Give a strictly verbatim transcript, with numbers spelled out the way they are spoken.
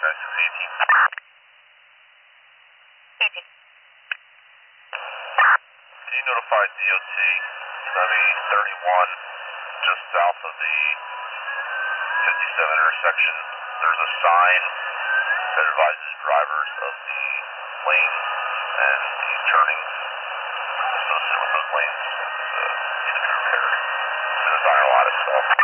six eighteen. Can you notify D O T seventy thirty-one just south of the fifty-seven intersection? There's a sign that advises drivers of the lanes and the turnings associated with those lanes. It's uh, needs to be repaired. It's been a lot of stuff.